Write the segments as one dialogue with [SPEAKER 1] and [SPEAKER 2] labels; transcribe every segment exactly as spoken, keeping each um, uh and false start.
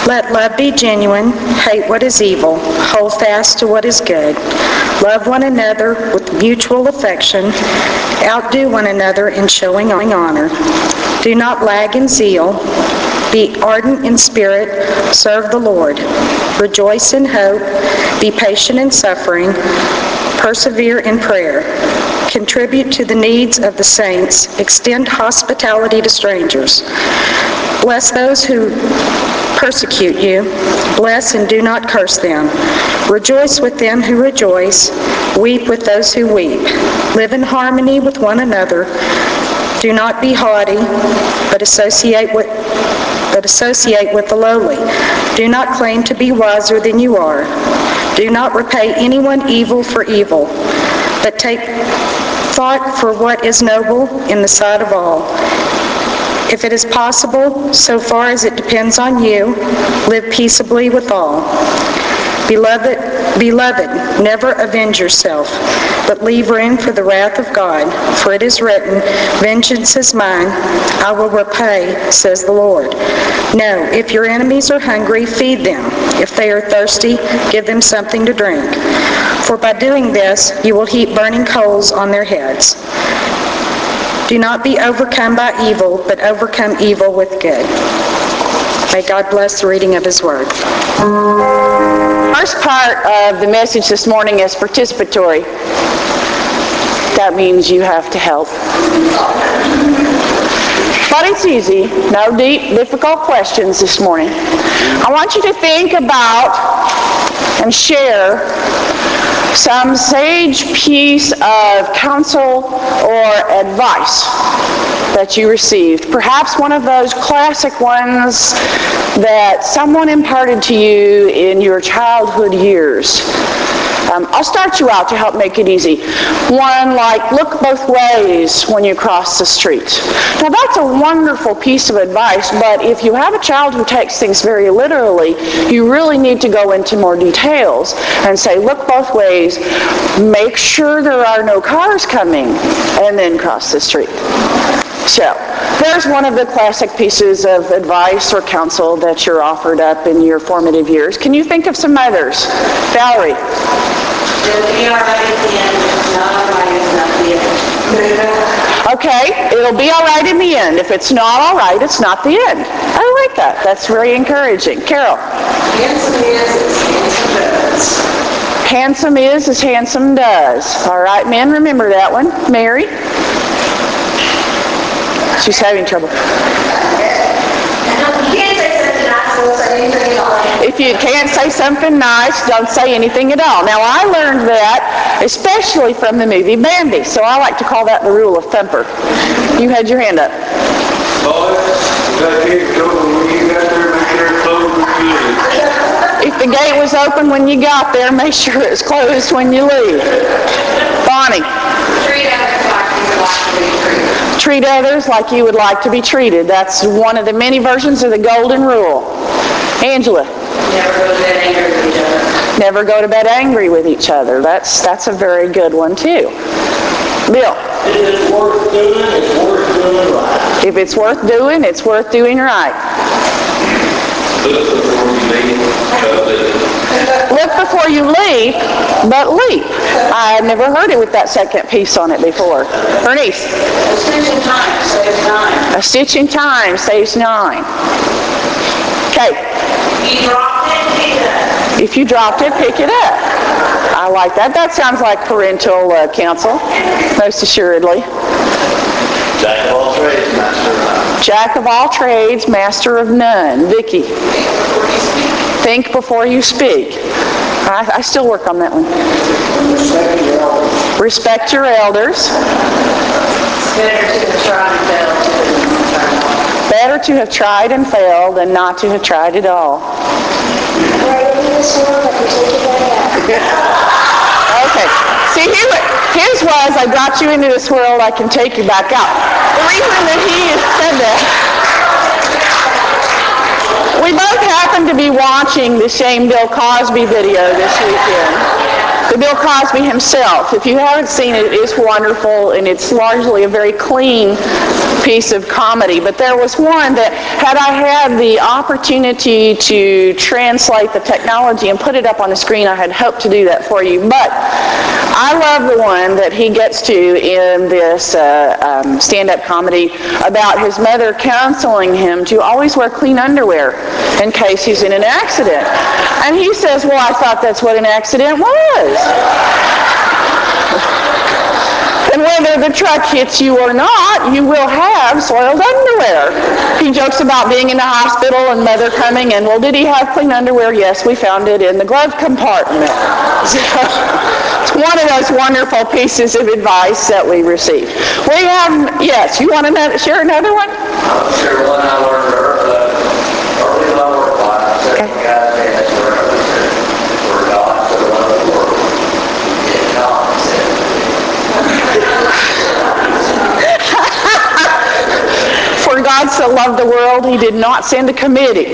[SPEAKER 1] Let love be genuine, hate what is evil, hold fast to what is good. Love one another with mutual affection, outdo one another in showing honor. Do not lag in zeal, be ardent in spirit, serve the Lord. Rejoice in hope, be patient in suffering, persevere in prayer. Contribute to the needs of the saints, extend hospitality to strangers. Bless those who persecute you, bless and do not curse them. Rejoice with them who rejoice, weep with those who weep. Live in harmony with one another. Do not be haughty, but associate with but associate with the lowly. Do not claim to be wiser than you are. Do not repay anyone evil for evil, but take thought for what is noble in the sight of all. If it is possible, so far as it depends on you, live peaceably with all. Beloved, beloved, never avenge yourself, but leave room for the wrath of God. For it is written, vengeance is mine, I will repay, says the Lord. No, if your enemies are hungry, feed them. If they are thirsty, give them something to drink. For by doing this, you will heap burning coals on their heads. Do not be overcome by evil, but overcome evil with good. May God bless the reading of His Word.
[SPEAKER 2] First part of the message this morning is participatory. That means you have to help. But it's easy. No deep, difficult questions this morning. I want you to think about and share some sage piece of counsel or advice that you received. Perhaps one of those classic ones that someone imparted to you in your childhood years. Um, I'll start you out to help make it easy. One like, look both ways when you cross the street. Now that's a wonderful piece of advice, but if you have a child who takes things very literally, you really need to go into more details and say, look both ways, make sure there are no cars coming, and then cross the street. So, there's one of the classic pieces of advice or counsel that you're offered up in your formative years. Can you think of some others? Valerie?
[SPEAKER 3] It'll be all right at the end. If it's not all right, it's not the end.
[SPEAKER 2] Okay, it'll be all right in the end. If it's not all right, it's not the end. I like that. That's very encouraging. Carol?
[SPEAKER 3] Handsome is as handsome does.
[SPEAKER 2] Handsome is as handsome does. All right, men, remember that one. Mary? She's having trouble. If you can't say something nice, don't say anything at all. Now, I learned that especially from the movie Bambi, so I like to call that the rule of thumper. You had your hand up. If the gate was open when you got there, make sure it's closed when you leave. Bonnie. Treat others like you would like to be treated. That's one of the many versions of the golden rule. Angela.
[SPEAKER 3] Never go to bed angry with each other.
[SPEAKER 2] Never go to bed angry with each other. That's that's a very good one too. Bill.
[SPEAKER 4] If it's worth doing, it's worth doing right.
[SPEAKER 2] If it's worth doing, it's worth doing right.
[SPEAKER 4] Look before you leave, but leap.
[SPEAKER 2] Look before you leap, but leap. I've never heard it with that second piece on it before. Bernice.
[SPEAKER 3] A stitch in time saves nine.
[SPEAKER 2] A stitch in time saves nine. Kate.
[SPEAKER 3] You dropped it, pick it up.
[SPEAKER 2] If you dropped it, pick it up. I like that. That sounds like parental uh, counsel, most assuredly.
[SPEAKER 4] Jack of all trades, master of none.
[SPEAKER 2] Jack of all trades, master of none. Vicki. Think before you speak. I, I still work on that one.
[SPEAKER 4] Respect your elders.
[SPEAKER 2] Respect your elders.
[SPEAKER 3] It's better to have tried and failed than not to have tried.
[SPEAKER 2] Better to have tried and failed than not to have tried at all. Okay. See, his was, I brought you into this world, I can take you back out. The reason that he said that, we both happened to be watching the same Bill Cosby video this weekend. The Bill Cosby himself. If you haven't seen it, it is wonderful, and it's largely a very clean piece of comedy, but there was one that had I had the opportunity to translate the technology and put it up on the screen, I had hoped to do that for you. But I love the one that he gets to in this uh, um, stand-up comedy about his mother counseling him to always wear clean underwear in case he's in an accident. And he says, well, I thought that's what an accident was. And whether the truck hits you or not, you will have soiled underwear. He jokes about being in the hospital and mother coming and, well, did he have clean underwear? Yes, we found it in the glove compartment. So, it's one of those wonderful pieces of advice that we receive. We have, yes, you want to share another one?
[SPEAKER 4] I'll share one I learned uh, early in my work life. Second guy that's where I said, for God so loved the world, he did not send me.
[SPEAKER 2] For God so loved the world, he did not send a committee.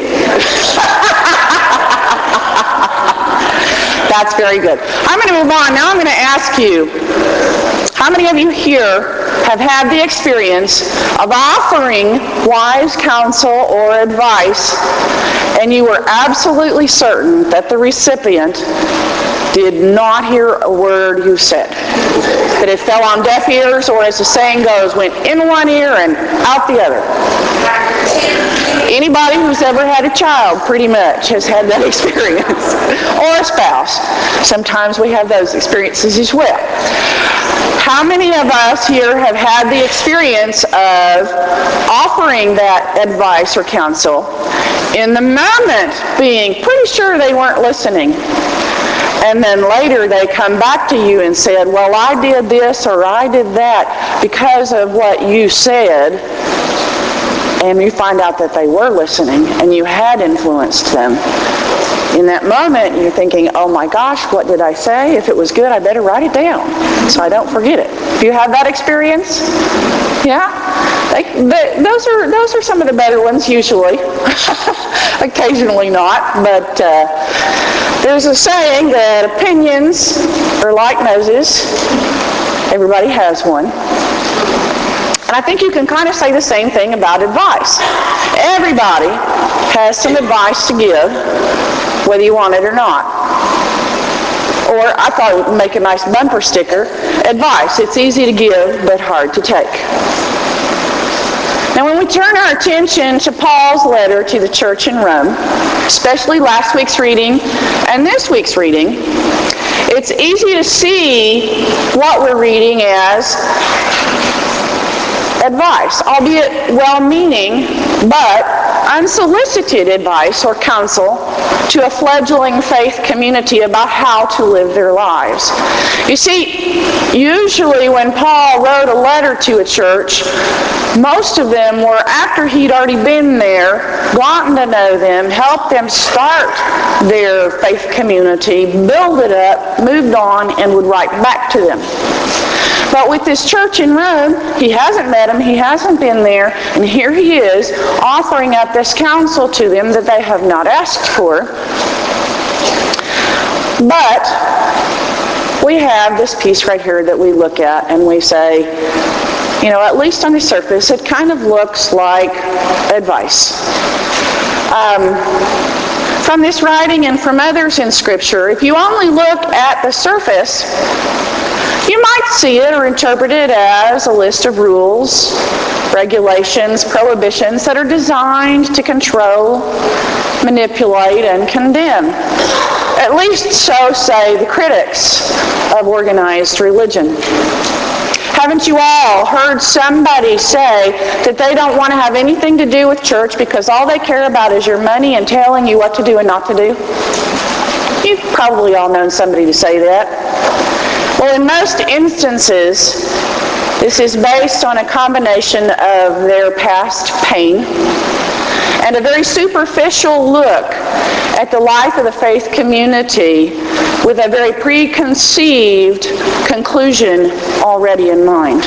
[SPEAKER 2] That's very good. I'm going to move on. Now I'm going to ask you, how many of you here have had the experience of offering wise counsel or advice, and you were absolutely certain that the recipient did not hear a word you said? That it fell on deaf ears, or as the saying goes, went in one ear and out the other? Anybody who's ever had a child pretty much has had that experience. Or a spouse. Sometimes we have those experiences as well. How many of us here have had the experience of offering that advice or counsel in the moment being pretty sure they weren't listening, and then later they come back to you and said, well, I did this or I did that because of what you said, and you find out that they were listening and you had influenced them? In that moment, you're thinking, oh my gosh, what did I say? If it was good, I better write it down so I don't forget it. Do you have that experience? Yeah? They, they, those are those are some of the better ones, usually. Occasionally not, but uh, there's a saying that opinions are like noses. Everybody has one. And I think you can kind of say the same thing about advice. Everybody has some advice to give, whether you want it or not. Or I thought it would make a nice bumper sticker, advice. It's easy to give, but hard to take. Now when we turn our attention to Paul's letter to the church in Rome, especially last week's reading and this week's reading, it's easy to see what we're reading as advice, albeit well-meaning, but unsolicited advice or counsel to a fledgling faith community about how to live their lives. You see, usually when Paul wrote a letter to a church, most of them were after he'd already been there, gotten to know them, helped them start their faith community, build it up, moved on, and would write back to them. But with this church in Rome, he hasn't met them, he hasn't been there, and here he is offering up this counsel to them that they have not asked for. But we have this piece right here that we look at and we say, you know, at least on the surface, it kind of looks like advice. Um, from this writing and from others in Scripture, if you only look at the surface, you might see it or interpret it as a list of rules, regulations, prohibitions that are designed to control, manipulate, and condemn. At least so say the critics of organized religion. Haven't you all heard somebody say that they don't want to have anything to do with church because all they care about is your money and telling you what to do and not to do? You've probably all known somebody to say that. Well, in most instances, this is based on a combination of their past pain and a very superficial look at the life of the faith community with a very preconceived conclusion already in mind.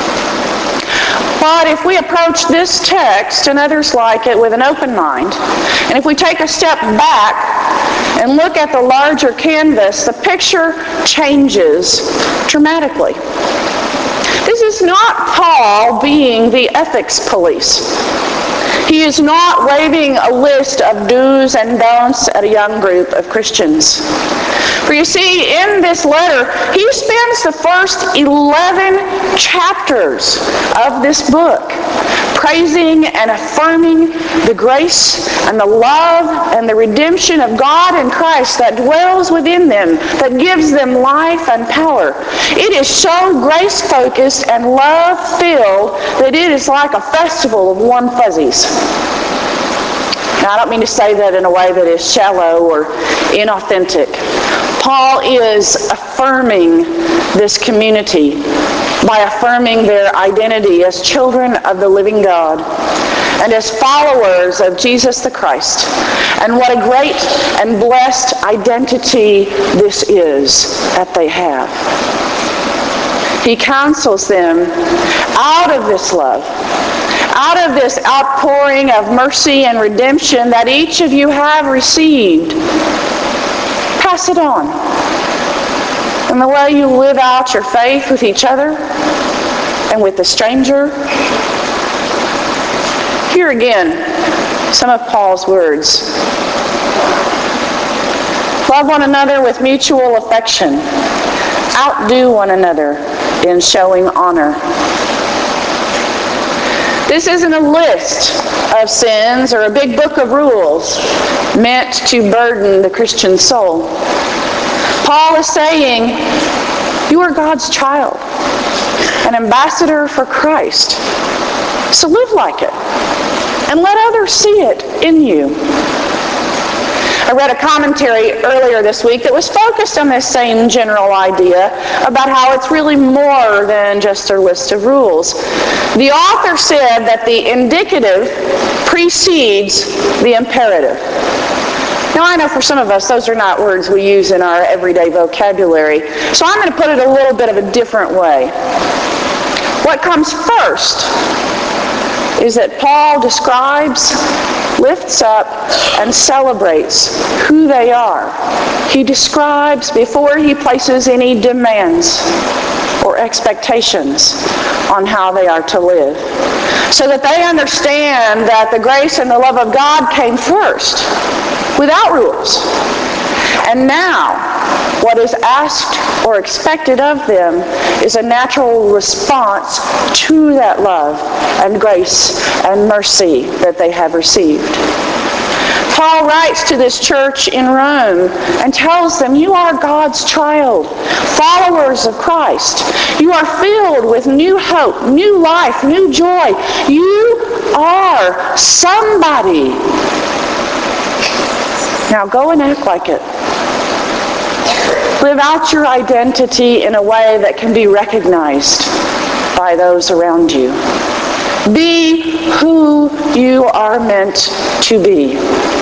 [SPEAKER 2] But if we approach this text and others like it with an open mind, and if we take a step back and look at the larger canvas, the picture changes dramatically. This is is not Paul being the ethics police. He is not waving a list of do's and don'ts at a young group of Christians. For you see, in this letter, he spends the first eleven chapters of this book praising and affirming the grace and the love and the redemption of God in Christ that dwells within them, that gives them life and power. It is so grace-focused and love-filled that it is like a festival of warm fuzzies. Now, I don't mean to say that in a way that is shallow or inauthentic. Paul is affirming this community by affirming their identity as children of the living God and as followers of Jesus the Christ. And what a great and blessed identity this is that they have. He counsels them out of this love, out of this outpouring of mercy and redemption that each of you have received. Pass it on. And the way you live out your faith with each other and with the stranger. Here again, some of Paul's words. Love one another with mutual affection. Outdo one another in showing honor. This isn't a list of sins or a big book of rules meant to burden the Christian soul. Paul is saying, you are God's child, an ambassador for Christ. So live like it, and let others see it in you. I read a commentary earlier this week that was focused on this same general idea about how it's really more than just a list of rules. The author said that the indicative precedes the imperative. Now, I know for some of us, those are not words we use in our everyday vocabulary, so I'm going to put it a little bit of a different way. What comes first is that Paul describes, lifts up, and celebrates who they are. He describes before he places any demands or expectations on how they are to live, so that they understand that the grace and the love of God came first, without rules. And now, what is asked or expected of them is a natural response to that love and grace and mercy that they have received. Paul writes to this church in Rome and tells them, you are God's child, followers of Christ. You are filled with new hope, new life, new joy. You are somebody. Now go and act like it. Live out your identity in a way that can be recognized by those around you. Be who you are meant to be.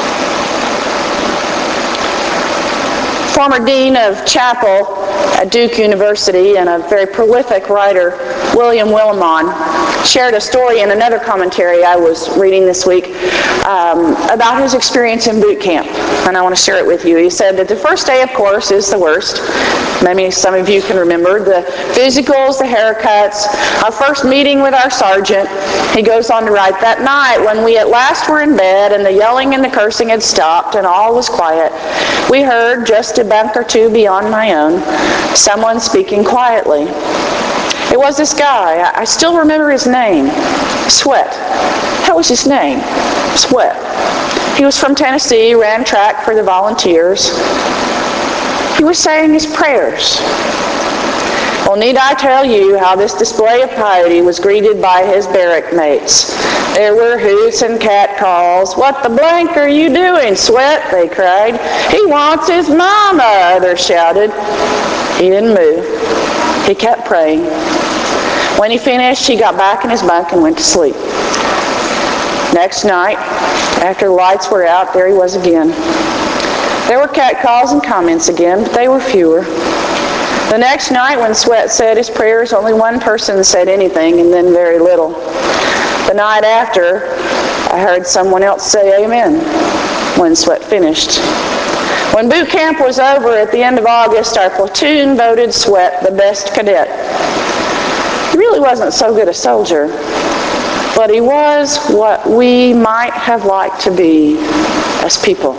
[SPEAKER 2] Former dean of chapel at Duke University and a very prolific writer, William Willimon, shared a story in another commentary I was reading this week um, about his experience in boot camp, and I want to share it with you. He said that the first day, of course, is the worst. Maybe some of you can remember the physicals, the haircuts, our first meeting with our sergeant. He goes on to write, that night when we at last were in bed and the yelling and the cursing had stopped and all was quiet, we heard, just a bunk or two beyond my own, someone speaking quietly. It was this guy. I still remember his name, Sweat. That was his name, Sweat. He was from Tennessee, ran track for the volunteers. He was saying his prayers. Well, need I tell you how this display of piety was greeted by his barrack mates? There were hoots and catcalls. What the blank are you doing, Sweat? They cried. He wants his mama, others shouted. He didn't move. He kept praying. When he finished, he got back in his bunk and went to sleep. Next night, after the lights were out, there he was again. There were catcalls and comments again, but they were fewer. The next night, when Sweat said his prayers, only one person said anything, and then very little. The night after, I heard someone else say amen when Sweat finished. When boot camp was over at the end of August, our platoon voted Sweat the best cadet. He really wasn't so good a soldier, but he was what we might have liked to be as people.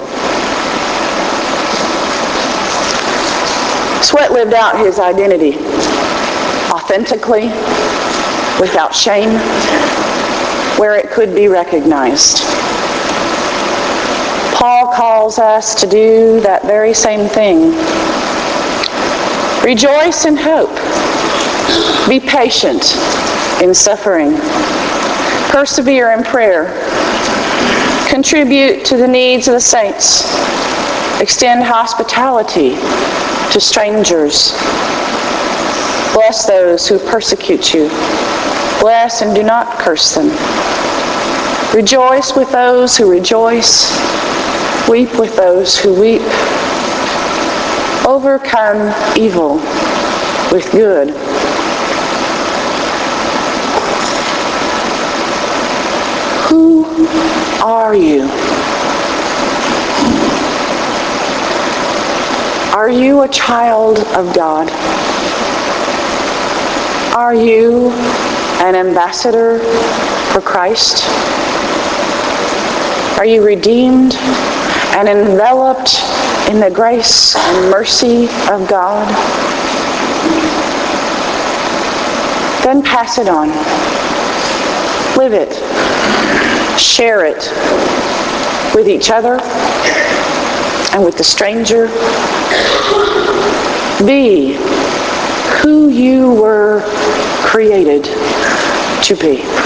[SPEAKER 2] Sweat lived out his identity authentically, without shame, where it could be recognized. Paul calls us to do that very same thing. Rejoice in hope. Be patient in suffering. Persevere in prayer. Contribute to the needs of the saints. Extend hospitality to strangers. Bless those who persecute you. Bless and do not curse them. Rejoice with those who rejoice. Weep with those who weep. Overcome evil with good. Who are you? Are you a child of God? Are you an ambassador for Christ? Are you redeemed and enveloped in the grace and mercy of God? Then pass it on. Live it. Share it with each other and with the stranger. Be who you were created to be.